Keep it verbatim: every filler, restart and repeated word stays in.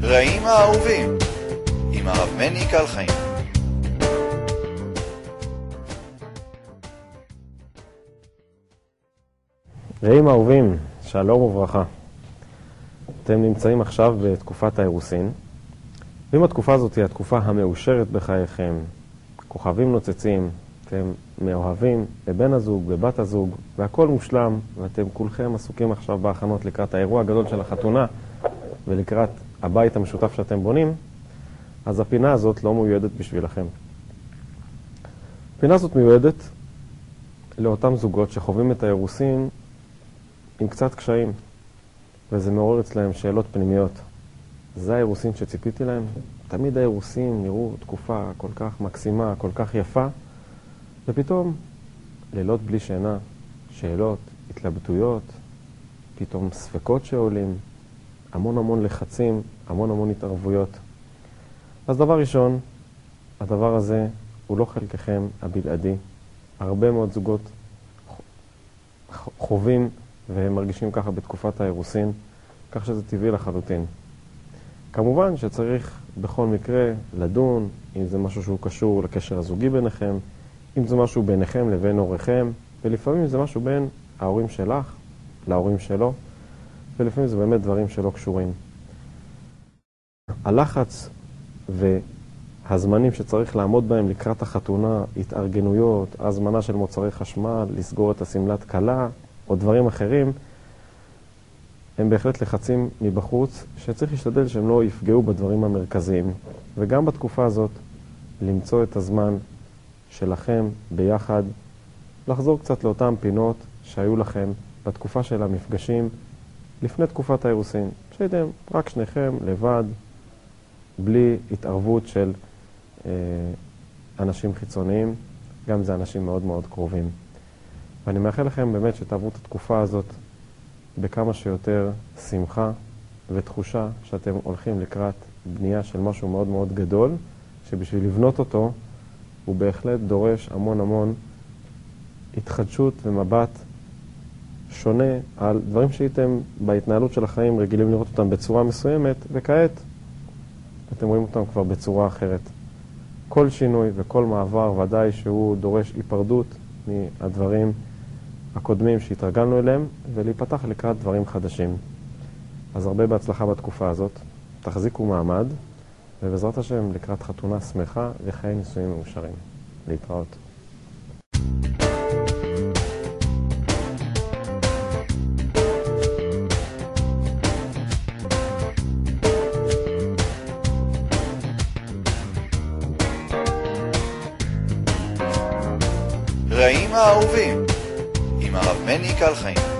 רעים האהובים עם הרב מני קלחיים. רעים האהובים, שלום וברכה. אתם נמצאים עכשיו בתקופת האירוסין, ואם התקופה הזאת היא התקופה המאושרת בחייכם, כוכבים נוצצים, אתם מאוהבים בבן הזוג, בבת הזוג, והכל מושלם, ואתם כולכם עסוקים עכשיו בהכנות לקראת האירוע הגדול של החתונה ולקראת הבית המשותף שאתם בונים, אז הפינה הזאת לא מיועדת בשבילכם. הפינה הזאת מיועדת לאותם זוגות שחווים את האירוסין עם קצת קשיים, וזה מעורר אצלהם שאלות פנימיות. זה האירוסין שציפיתי להם? תמיד האירוסין נראו תקופה כל כך מקסימה, כל כך יפה, ופתאום לילות בלי שינה, שאלות, התלבטויות, פתאום ספקות שעולים, המון המון לחצים, המון המון התערבויות. אז דבר ראשון, הדבר הזה הוא לא חלקכם הבלעדי. הרבה מאוד זוגות חווים והם מרגישים ככה בתקופת האירוסין, כך שזה טבעי לחלוטין. כמובן שצריך בכל מקרה לדון אם זה משהו שהוא קשור לקשר הזוגי ביניכם, אם זה משהו ביניכם לבין הוריכם, ולפעמים זה משהו בין ההורים שלך להורים שלו, ולפעמים זה באמת דברים שלא קשורים. הלחץ והזמנים שצריך לעמוד בהם לקראת החתונה, התארגנויות, הזמנה של מוצרי חשמל, לסגור את הסמלת קלה, או דברים אחרים, הם בהחלט לחצים מבחוץ, שצריך להשתדל שהם לא יפגעו בדברים המרכזיים. וגם בתקופה הזאת, למצוא את הזמן שלכם ביחד, לחזור קצת לאותם פינות שהיו לכם בתקופה של המפגשים, לפני תקופת האירוסין, שהייתם רק שניכם לבד, בלי התערבות של אה, אנשים חיצוניים, גם זה אנשים מאוד מאוד קרובים. ואני מאחל לכם באמת שתעברו את התקופה הזאת בכמה שיותר שמחה ותחושה שאתם הולכים לקראת בנייה של משהו מאוד מאוד גדול, שבשביל לבנות אותו הוא בהחלט דורש המון המון התחדשות ומבט שונה על דברים שהייתם בהתנהלות של החיים רגילים לראות אותם בצורה מסוימת, וכעת אתם רואים אותם כבר בצורה אחרת. כל שינוי וכל מעבר ודאי שהוא דורש היפרדות מהדברים הקודמים שהתרגלנו אליהם, ולהיפתח לקראת דברים חדשים. אז הרבה בהצלחה בתקופה הזאת, תחזיקו מעמד, ובעזרת השם לקראת חתונה שמחה וחיי נישואים מאושרים. להתראות. רעים האהובים עם הרב מני קלחיים.